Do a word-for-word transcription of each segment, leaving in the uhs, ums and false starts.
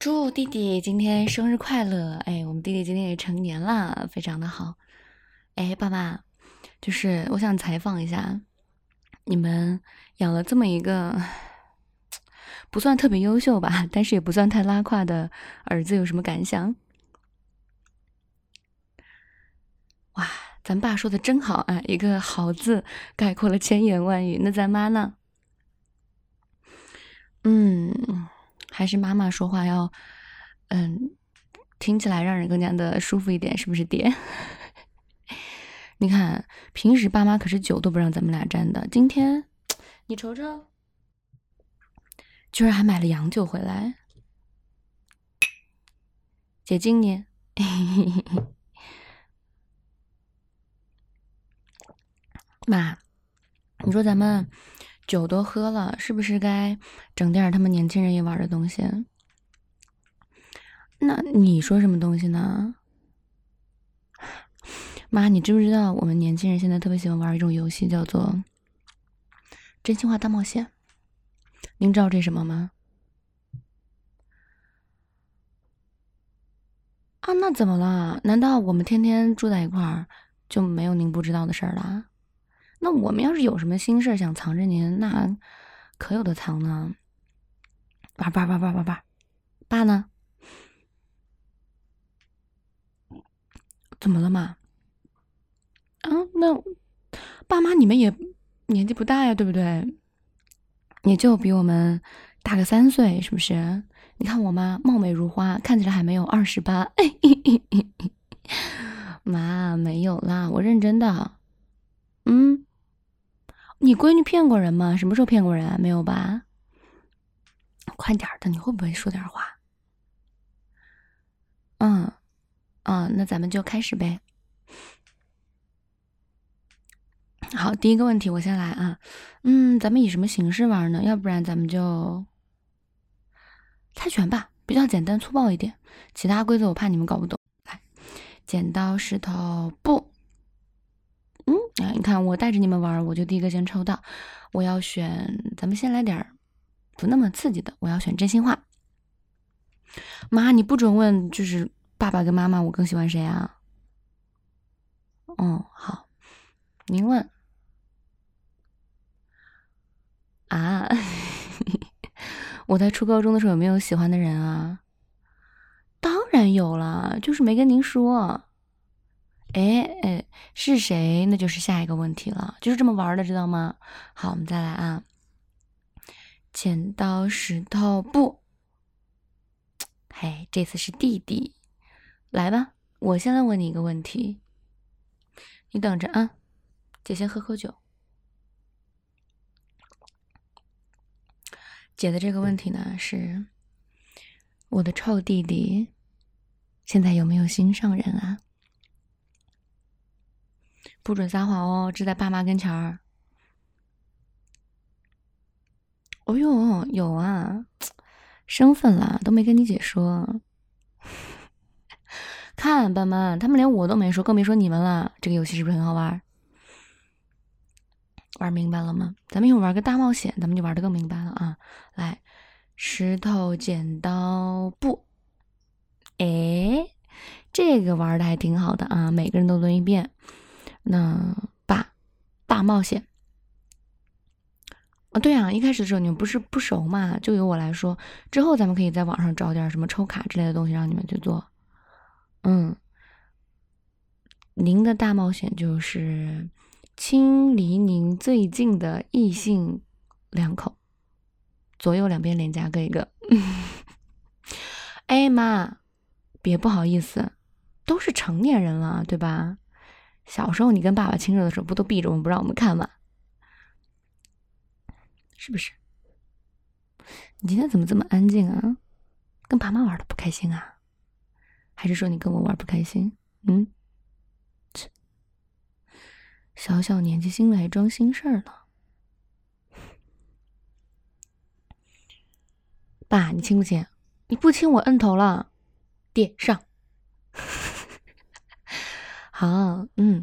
祝弟弟今天生日快乐！哎，我们弟弟今天也成年了，非常的好。哎，爸爸，就是我想采访一下，你们养了这么一个不算特别优秀吧，但是也不算太拉胯的儿子，有什么感想？哇，咱爸说的真好啊，一个好字概括了千言万语。那咱妈呢？嗯，还是妈妈说话要，嗯，听起来让人更加的舒服一点，是不是爹？你看，平时爸妈可是酒都不让咱们俩沾的，今天你瞅瞅，居然还买了洋酒回来，解禁呢。妈，你说咱们酒都喝了，是不是该整点他们年轻人也玩的东西？那你说什么东西呢？妈，你知不知道我们年轻人现在特别喜欢玩一种游戏，叫做真心话大冒险？您知道这是什么吗？啊，那怎么了？难道我们天天住在一块儿就没有您不知道的事儿啦？那我们要是有什么心事想藏着您，那可有的藏呢。玩玩玩玩玩玩，爸呢？怎么了嘛？啊，那爸妈你们也年纪不大呀，对不对？也就比我们大个三岁，是不是？你看我妈貌美如花，看起来还没有二十八。妈，没有啦，我认真的。嗯，你闺女骗过人吗？什么时候骗过人？没有吧？快点的，你会不会说点话？嗯，嗯，那咱们就开始呗。好，第一个问题我先来啊。嗯，咱们以什么形式玩呢？要不然咱们就猜拳吧，比较简单粗暴一点。其他规则我怕你们搞不懂。来，剪刀石头布。嗯，啊，你看我带着你们玩，我就第一个先抽到。我要选，咱们先来点不那么刺激的。我要选真心话。妈，你不准问，就是爸爸跟妈妈，我更喜欢谁啊？哦，好，您问啊。我在初高中的时候有没有喜欢的人啊？当然有了，就是没跟您说。哎哎，是谁？那就是下一个问题了，就是这么玩的，知道吗？好，我们再来啊。剪刀石头布。嘿，这次是弟弟。来吧，我先来问你一个问题，你等着啊，姐先喝口酒。姐的这个问题呢是，我的臭弟弟现在有没有心上人啊？不准撒谎哦，只在爸妈跟前儿。哦呦，有啊，生分啦，都没跟你姐说。看，爸妈，他们连我都没说，更别说你们了。这个游戏是不是很好玩？玩明白了吗？咱们一会儿玩个大冒险，咱们就玩的更明白了啊！来，石头剪刀布。哎，这个玩的还挺好的啊！每个人都轮一遍。那爸，大冒险。啊，对啊，一开始的时候你们不是不熟嘛，就由我来说。之后咱们可以在网上找点什么抽卡之类的东西让你们去做。嗯，您的大冒险就是亲离您最近的异性两口，左右两边脸颊各一个。哎妈，别不好意思，都是成年人了，对吧？小时候你跟爸爸亲热的时候，不都避着我们不让我们看吗？是不是？你今天怎么这么安静啊？跟爸妈玩的不开心啊？还是说你跟我玩不开心？嗯，小小年纪心里还装心事儿呢。爸，你亲不亲？你不亲我摁头了。爹上。好，嗯，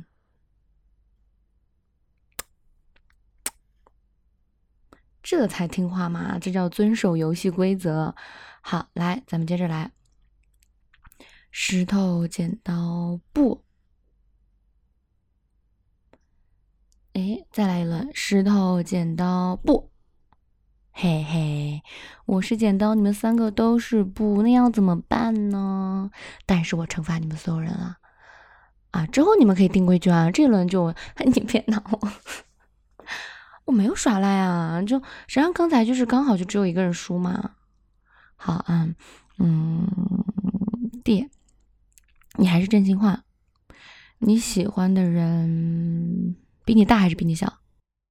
这才听话嘛，这叫遵守游戏规则。好，来，咱们接着来。石头剪刀布。哎，再来一轮。石头剪刀布。嘿嘿，我是剪刀，你们三个都是布，那要怎么办呢？但是我惩罚你们所有人了。啊，之后你们可以定规矩啊，这轮就你别闹。我没有耍赖啊，就实际上刚才就是刚好就只有一个人输嘛。好啊，嗯，D，你还是真心话。你喜欢的人比你大还是比你小？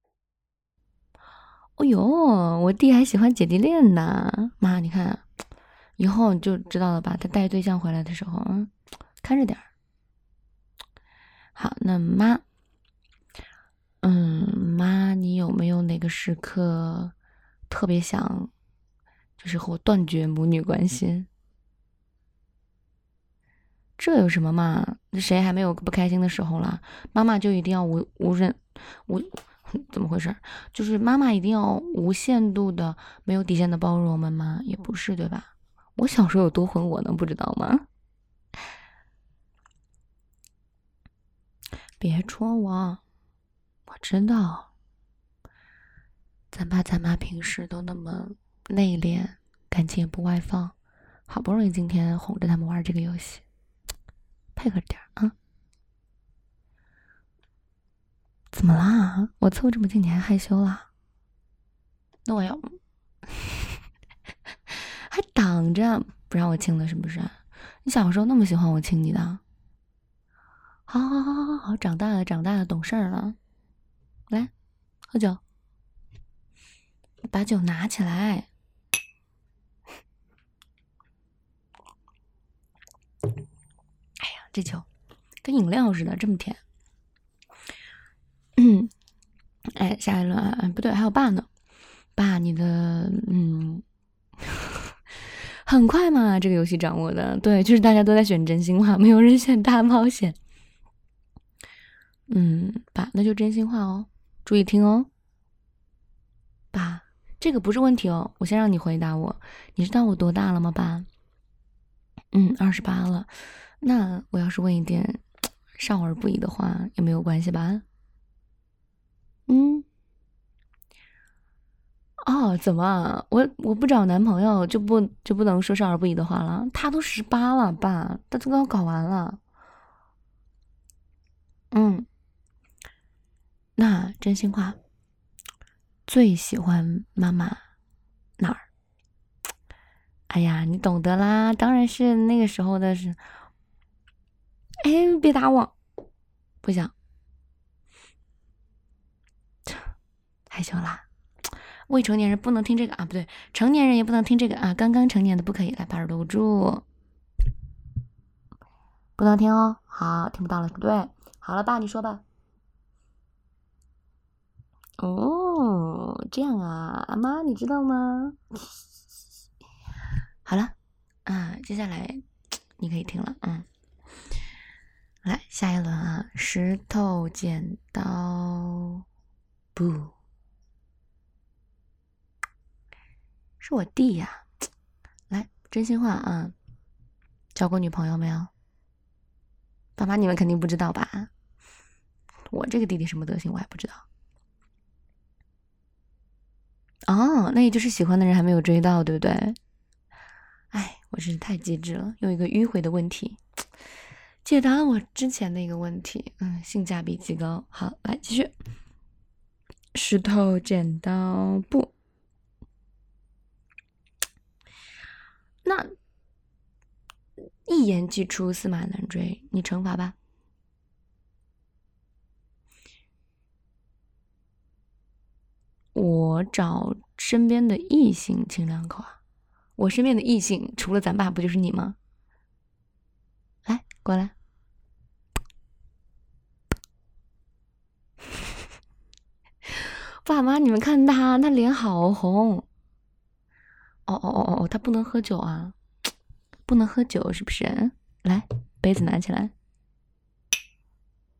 哦呦，我弟还喜欢姐弟恋呢。妈，你看，以后你就知道了吧？他带对象回来的时候，嗯，看着点儿。好，那妈。嗯，妈，你有没有哪个时刻特别想，就是和我断绝母女关系？这有什么嘛？谁还没有不开心的时候啦？妈妈就一定要无无人无怎么回事？就是妈妈一定要无限度的、没有底线的包容我们吗？也不是，对吧？我小时候有多混，我能不知道吗？别戳我，我知道。咱爸咱妈平时都那么内敛，感情也不外放，好不容易今天哄着他们玩这个游戏，配合点啊！怎么啦？我凑这么近你还害羞啦？那我要还挡着不让我亲了是不是？你小时候那么喜欢我亲你的？好好好好好，长大了长大了懂事了，来喝酒。把酒拿起来。哎呀，这酒跟饮料似的，这么甜。嗯，哎，下一轮啊，不对，还有爸呢。爸，你的嗯，很快嘛，这个游戏掌握的，对，就是大家都在选真心话，没有人选大冒险。嗯，爸，那就真心话哦，注意听哦。爸，这个不是问题哦，我先让你回答我。你知道我多大了吗，爸？嗯，二十八了。那我要是问一点少儿不宜的话，也没有关系吧？嗯。哦，怎么？我我不找男朋友就不就不能说少儿不宜的话了？他都十八了，爸，他都刚搞完了。嗯，那真心话，最喜欢妈妈哪儿？哎呀，你懂得啦，当然是那个时候的是。哎，别打我，不想，害羞啦。未成年人不能听这个啊，不对，成年人也不能听这个啊，刚刚成年的不可以。来，把耳朵捂住，不能听哦。好，听不到了，不对。好了，爸，你说吧。哦，这样啊，阿妈，你知道吗？好了，啊，接下来你可以听了，嗯。来，下一轮啊，石头剪刀布，是我弟呀。来，真心话啊，交过女朋友没有？爸妈，你们肯定不知道吧？我这个弟弟什么德行我还不知道。哦，那也就是喜欢的人还没有追到，对不对？哎，我真是太机智了，用一个迂回的问题解答了我之前的一个问题，嗯，性价比极高。好，来继续，石头剪刀布。那一言既出，驷马难追，你惩罚吧。我找身边的异性亲两口啊。我身边的异性除了咱爸不就是你吗？来，过来。爸妈，你们看他，他脸好红。哦哦哦哦，他不能喝酒啊，不能喝酒是不是？来，杯子拿起来。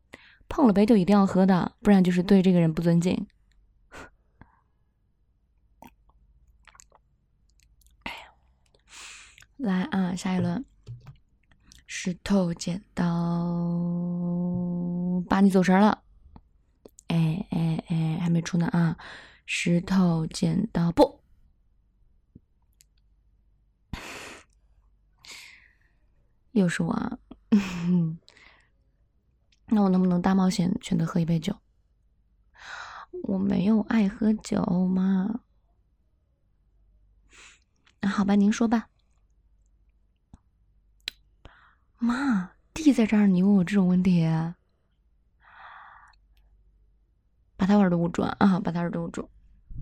碰了杯就一定要喝的，不然就是对这个人不尊敬。 来啊，下一轮，石头剪刀，把你走神了。哎哎哎，还没出呢啊！石头剪刀布，又是我啊！那我能不能大冒险选择喝一杯酒？我没有爱喝酒嘛。那好吧，您说吧。妈，弟在这儿，你问我这种问题，把他耳朵捂住啊！把他耳朵捂住。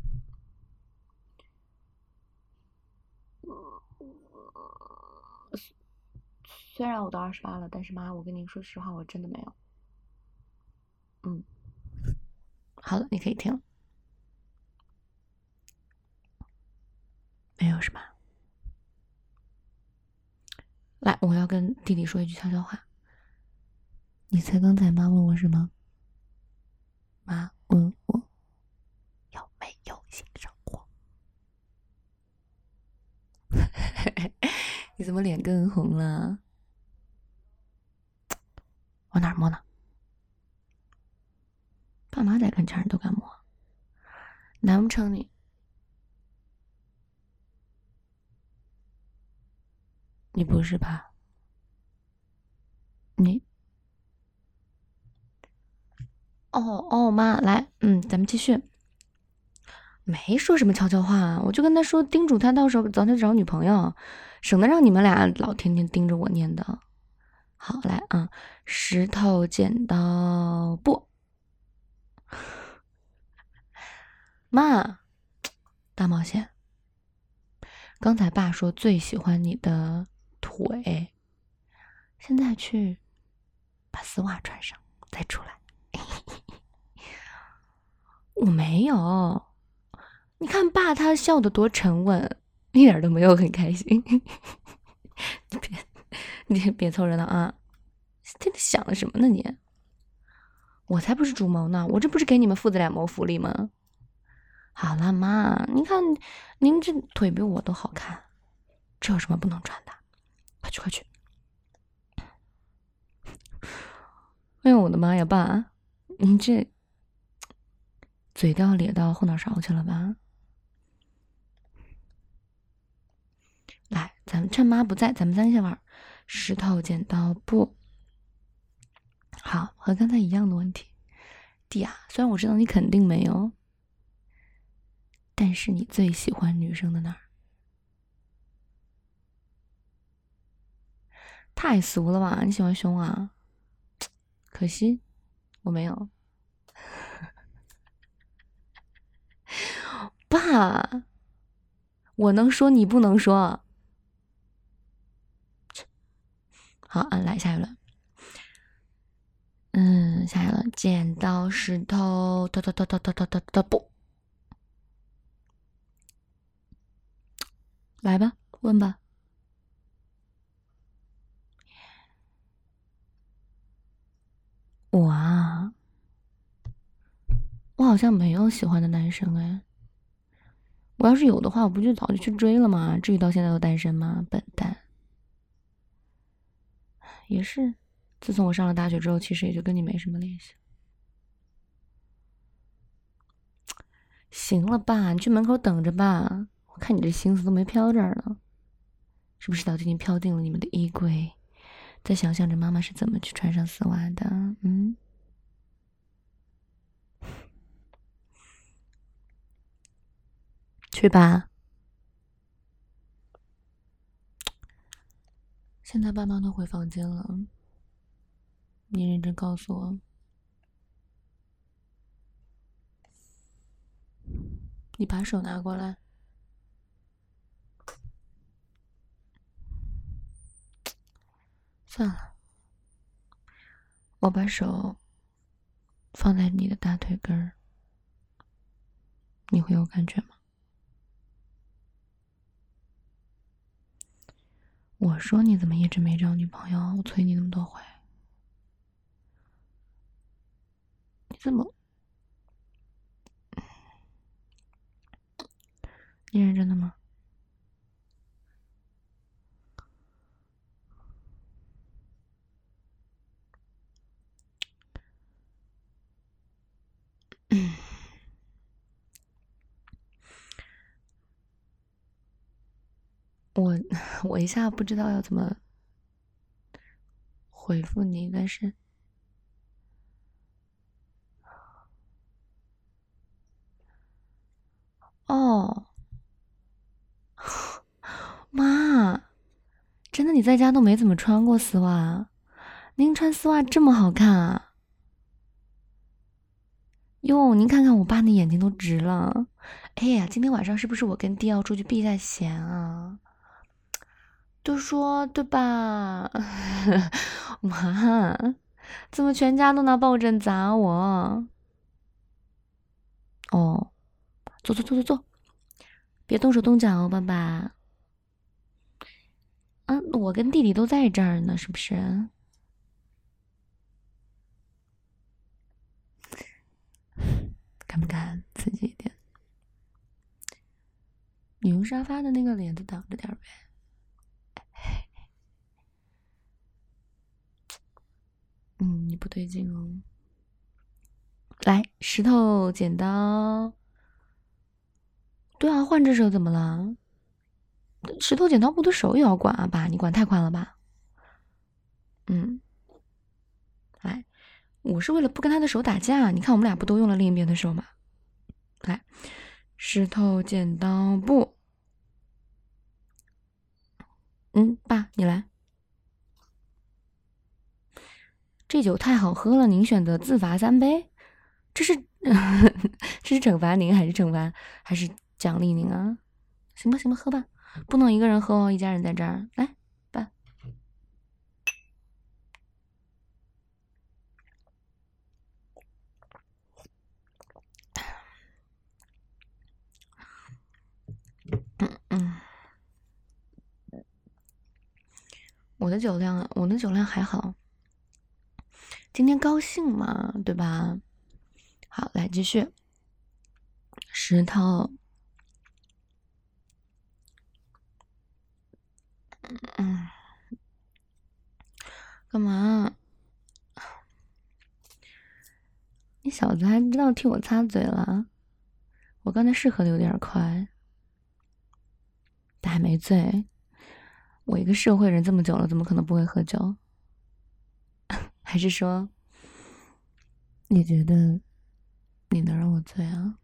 虽然我都二十八了，但是妈，我跟您说实话，我真的没有。嗯，好了，你可以听了。没有是吧？来，我要跟弟弟说一句悄悄话。你猜刚才妈问我什么？妈问我有没有性生活。你怎么脸更红了？往哪儿摸呢？爸妈在跟前人都敢摸，难不成你？你不是吧？你？哦哦，妈，来，嗯，咱们继续。没说什么悄悄话，我就跟他说，叮嘱他到时候早点找女朋友，省得让你们俩老天天盯着我念叨。好，来啊，石头剪刀布。妈，大冒险。刚才爸说最喜欢你的腿，现在去把丝袜穿上再出来。我没有，你看爸他笑得多沉稳，一点都没有很开心。你别，你别凑热闹啊！天天想的什么呢你？我才不是主谋呢，我这不是给你们父子俩谋福利吗？好了妈，你看您这腿比我都好看，这有什么不能穿的？快去快去！哎呦我的妈呀，爸，您这嘴都要咧到后脑勺去了吧？来，咱们趁妈不在，咱们三个先玩石头剪刀布。好，和刚才一样的问题。弟啊，虽然我知道你肯定没有，但是你最喜欢女生的哪儿？太俗了吧？你喜欢胸啊？可惜我没有。爸，我能说你不能说。好，嗯，来下一轮。嗯，下一轮，剪刀石头，头头头头头头头头布。来吧，问吧。我啊，我好像没有喜欢的男生哎。我要是有的话，我不就早就去追了吗？至于到现在都单身吗？笨蛋。也是，自从我上了大学之后，其实也就跟你没什么联系。行了吧，你去门口等着吧。我看你这心思都没飘这儿呢，是不是早就已经飘进了你们的衣柜？在想象着妈妈是怎么去穿上丝袜的？嗯，去吧。现在爸妈都回房间了，你认真告诉我，你把手拿过来。算了，我把手放在你的大腿根儿，你会有感觉吗？我说你怎么一直没找女朋友？我催你那么多回，你怎么？你认真的吗？ 我我一下不知道要怎么回复你，但是哦，妈，真的你在家都没怎么穿过丝袜，您穿丝袜这么好看啊？哟，您看看我爸那眼睛都直了。哎呀，今天晚上是不是我跟弟要出去避一下嫌啊？都说对吧？妈，怎么全家都拿抱枕砸我？哦，坐坐坐坐坐，别动手动脚哦，爸爸。啊，我跟弟弟都在这儿呢，是不是？敢不敢刺激一点？你用沙发的那个帘子挡着点呗。嗯，你不对劲哦。来，石头剪刀。对啊，换只手怎么了？石头剪刀布的手也要管啊，爸，你管太宽了吧？嗯，来，我是为了不跟他的手打架。你看我们俩不都用了另一边的手吗？来，石头剪刀布。嗯，爸，你来。这酒太好喝了，您选择自罚三杯。这是这是惩罚您还是惩罚还是奖励您啊？行吧，行吧，喝吧，不能一个人喝哦，一家人在这儿。来，爸。嗯嗯，我的酒量，我的酒量还好。今天高兴嘛，对吧？好，来继续。石头。嗯，干嘛？你小子还知道替我擦嘴了？我刚才是喝的有点快，但还没醉。我一个社会人这么久了，怎么可能不会喝酒？还是说，你觉得你能让我醉啊？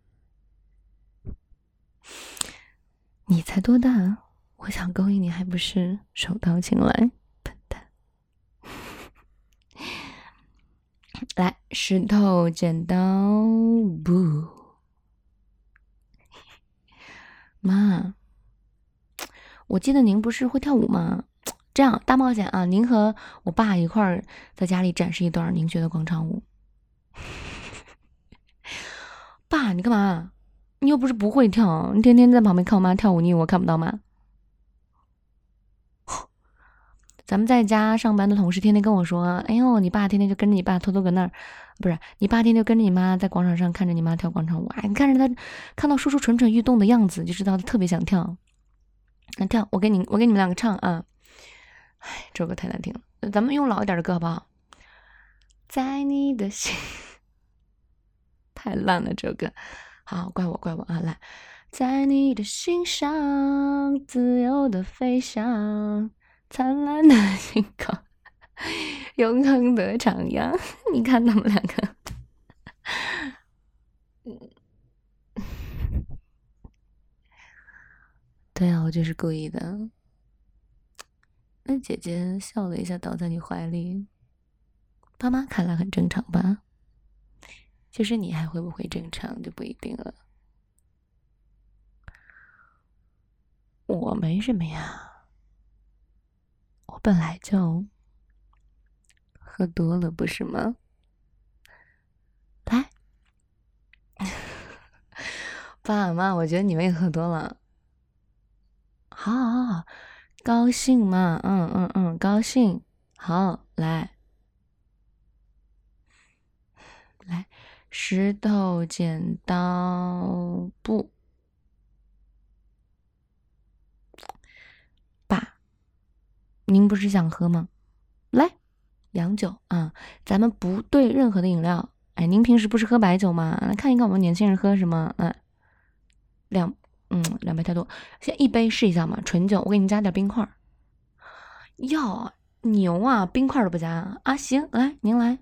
你才多大？我想勾引你，还不是手到擒来？笨蛋！来，石头剪刀布。妈，我记得您不是会跳舞吗？这样大冒险啊！您和我爸一块儿在家里展示一段您学的广场舞。爸，你干嘛？你又不是不会跳，你天天在旁边看我妈跳舞，你以为我看不到吗？咱们在家上班的同事天天跟我说：“哎呦，你爸天天就跟着你爸偷偷搁那儿，不是你爸天天就跟着你妈在广场上看着你妈跳广场舞。哎，你看着他，看到叔叔蠢蠢欲动的样子，就知道他特别想跳。那跳，我给你，我给你们两个唱啊！哎，这首歌太难听了，咱们用老一点的歌好不好？在你的心，太烂了，这首歌。好，怪我，怪我啊！来，在你的心上自由的飞翔。”灿烂的星空，永恒的徜徉。你看他们两个，对啊，我就是故意的。那姐姐笑了一下，倒在你怀里。爸妈看来很正常吧？就是你还会不会正常就不一定了。我没什么呀。我本来就喝多了，不是吗？来，爸妈，我觉得你们也喝多了。好，好，好，高兴嘛，嗯嗯嗯，高兴。好，来，来，石头剪刀布。爸，您不是想喝吗？来，洋酒啊，咱们不对任何的饮料。哎，您平时不是喝白酒吗？来看一看我们年轻人喝什么。来，两嗯，两杯太多，先一杯试一下嘛，纯酒，我给你加点冰块。哟，牛啊，冰块都不加啊？行，来您来。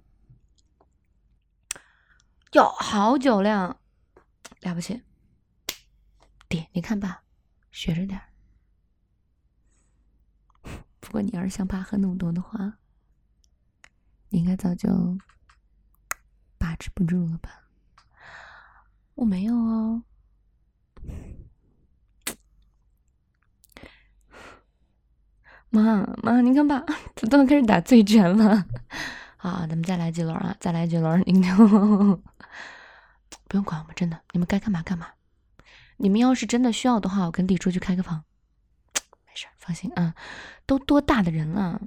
哟，好酒量，了不起。爹，你看吧，学着点。不过你要是想爸喝那么多的话，你应该早就把持不住了吧？我没有哦。妈妈，您看爸，这都开始打醉拳了。好，咱们再来几轮啊！再来几轮，您就不用管我们，真的，你们该干嘛干嘛。你们要是真的需要的话，我跟弟出去开个房，没事，放心啊。都多大的人了？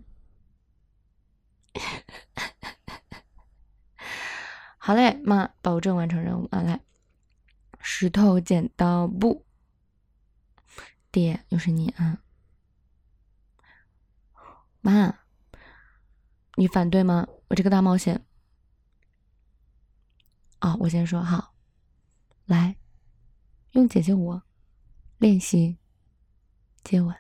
好嘞，妈，保证完成任务啊！来，石头剪刀布，爹，又是你啊！妈，你反对吗？我这个大冒险。哦，我先说好，来，用姐姐我练习接吻。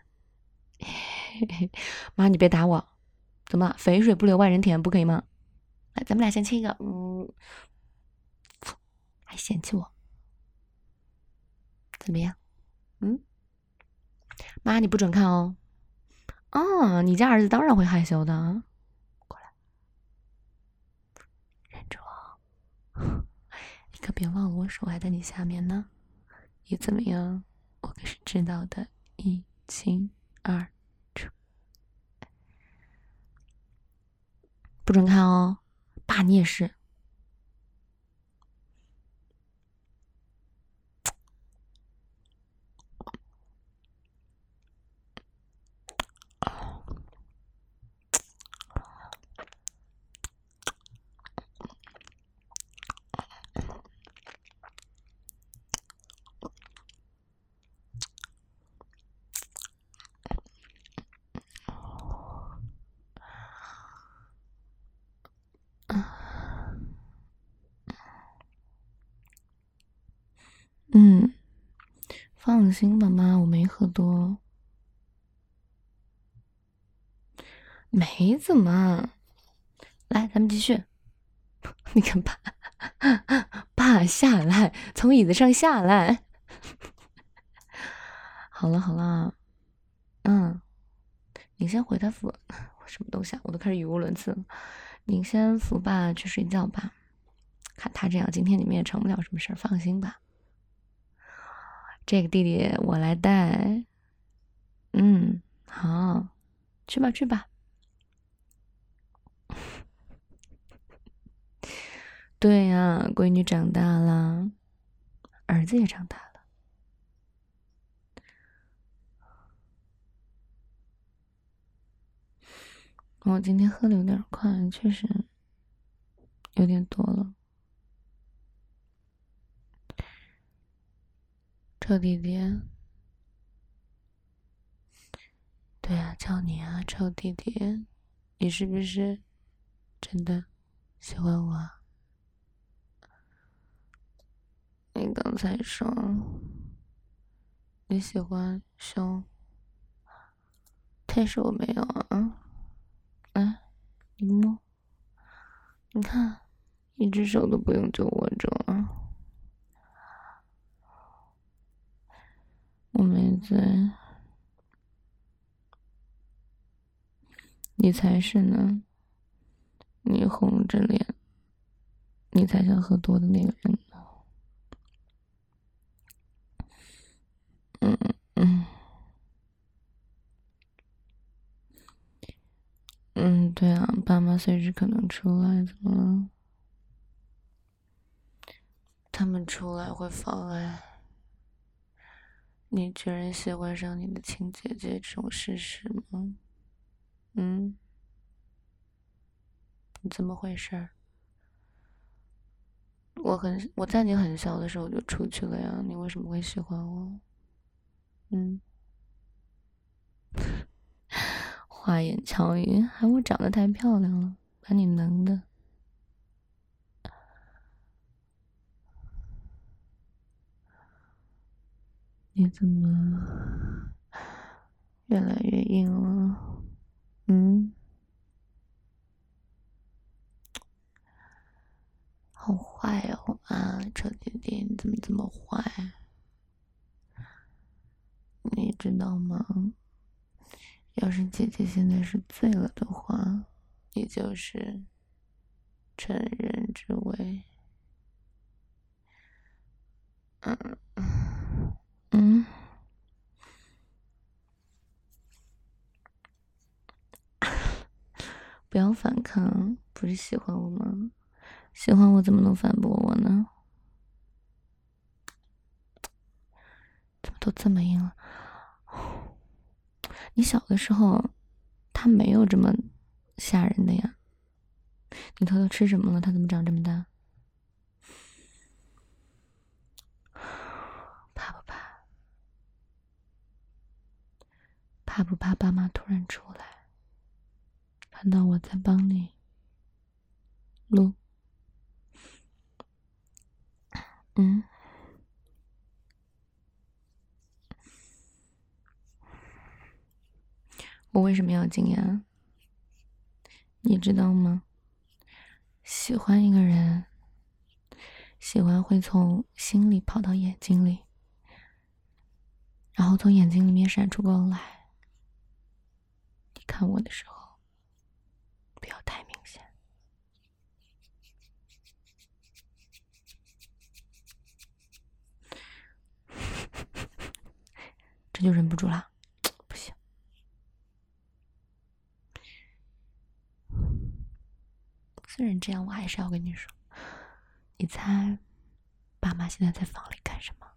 妈，你别打我，怎么肥水不流外人田，不可以吗？来，咱们俩先亲一个，嗯，还嫌弃我，怎么样？嗯，妈，你不准看哦。哦，你家儿子当然会害羞的。过来，忍住哦，你可别忘了我手还在你下面呢。你怎么样？我可是知道的，一清二楚。不准看哦，爸你也是。嗯，放心吧，妈，我没喝多，没怎么。来，咱们继续。你看爸，爸下来，从椅子上下来。好了好了，嗯，你先回他府，什么东西啊？我都开始语无伦次了。你先扶爸去睡觉吧。看他这样，今天你们也成不了什么事儿，放心吧。这个弟弟我来带。嗯，好，去吧去吧。对呀，闺女长大了，儿子也长大了。我今天喝的有点快，确实有点多了。臭弟弟，对啊，叫你啊，臭弟弟，你是不是真的喜欢我啊？你刚才说你喜欢熊，但是我没有啊。来，你摸，你看，一只手都不用就握住啊。我没醉，你才是呢。你红着脸，你才想喝多的那个人呢。嗯嗯嗯，对啊，爸妈随时可能出来，怎么了？他们出来会妨碍你居然喜欢上你的亲姐姐这种事实吗？嗯，你怎么回事？我很我在你很小的时候就出去了呀，你为什么会喜欢我？嗯，花言巧语，还我长得太漂亮了，把你能的。 你怎么越来越硬了？嗯，好坏哦啊，臭弟弟，你怎么这么坏？你知道吗？要是姐姐现在是醉了的话，你就是趁人之危。嗯嗯，不要反抗，不是喜欢我吗？喜欢我怎么能反驳我呢？怎么都这么硬了？你小的时候，他没有这么吓人的呀。你偷偷吃什么了？他怎么长这么大？怕不怕？怕不怕爸妈突然出来，看到我在帮你录？嗯，我为什么要惊讶？你知道吗？喜欢一个人，喜欢会从心里跑到眼睛里，然后从眼睛里面闪出光来。你看我的时候，不要太明显。这就忍不住了，不行。虽然这样，我还是要跟你说，你猜，爸妈现在在房里干什么？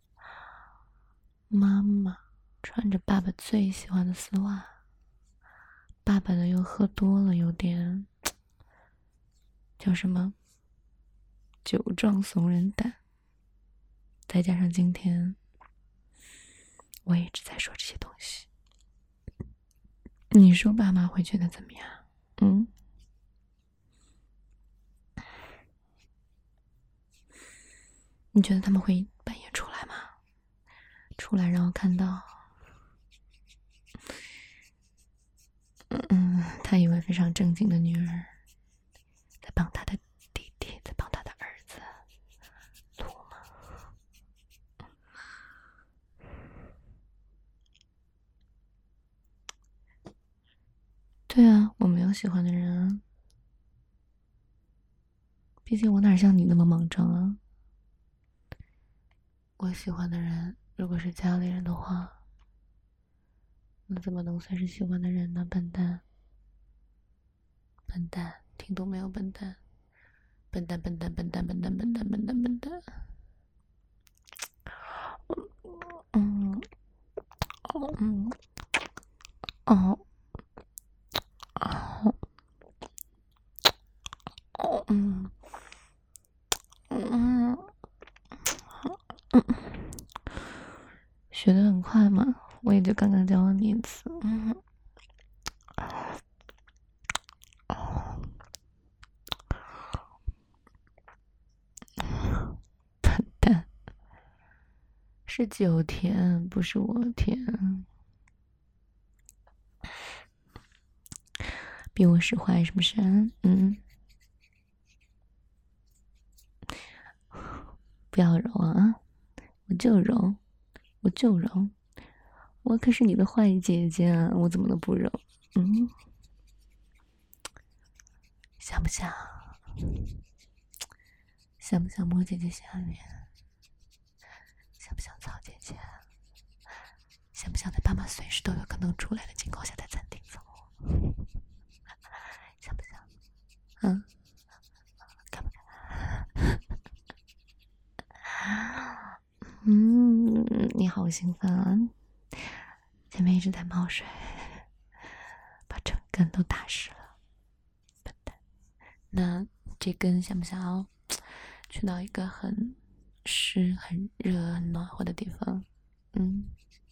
妈妈穿着爸爸最喜欢的丝袜，爸爸的又喝多了，有点叫什么酒壮怂人胆。再加上今天我一直在说这些东西，你说爸妈会觉得怎么样？嗯？你觉得他们会半夜出来吗？出来然后看到，嗯，他以为非常正经的女儿在帮他的弟弟，在帮他的儿子录吗？对啊，我没有喜欢的人啊，毕竟我哪像你那么莽撞啊。我喜欢的人如果是家里人的话，那怎么能算是喜欢的人呢？笨蛋，笨蛋，听懂没有？笨蛋，笨蛋，笨蛋，笨蛋，笨蛋，笨蛋，笨蛋，笨蛋。嗯，嗯，哦，哦，哦，嗯，嗯，嗯，学得很快嘛，我也就刚刚教了你一次。嗯，笨蛋，是酒甜，不是我甜。比我使坏是不是？嗯，不要揉啊！我就揉，我就揉，我可是你的坏姐姐啊！我怎么能不揉？嗯，想不想？想不想摸姐姐下面？想不想操姐姐？想不想在爸妈随时都有可能出来的情况下在餐厅操我？想不想？嗯，敢不敢？嗯，你好兴奋啊！前面一直在冒水，把整根都打湿了，笨蛋。那这根想不想要去到一个很湿、很热、很暖和的地方？嗯，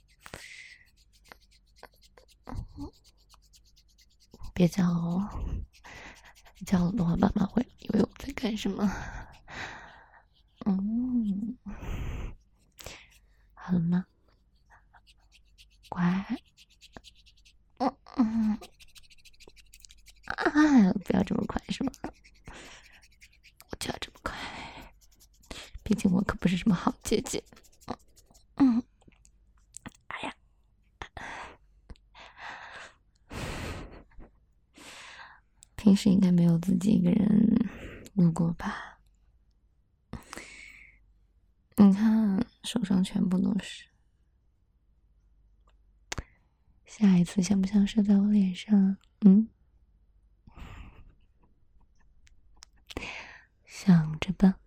别叫哦，叫了的话，爸妈会以为我在干什么。嗯，好了吗？ 乖。嗯嗯啊，不要这么快是吗？我就要这么快，毕竟我可不是什么好姐姐。嗯，哎呀，平时应该没有自己一个人路过吧？你看，手上全部都是。下一次想不想射在我脸上？嗯，想着吧。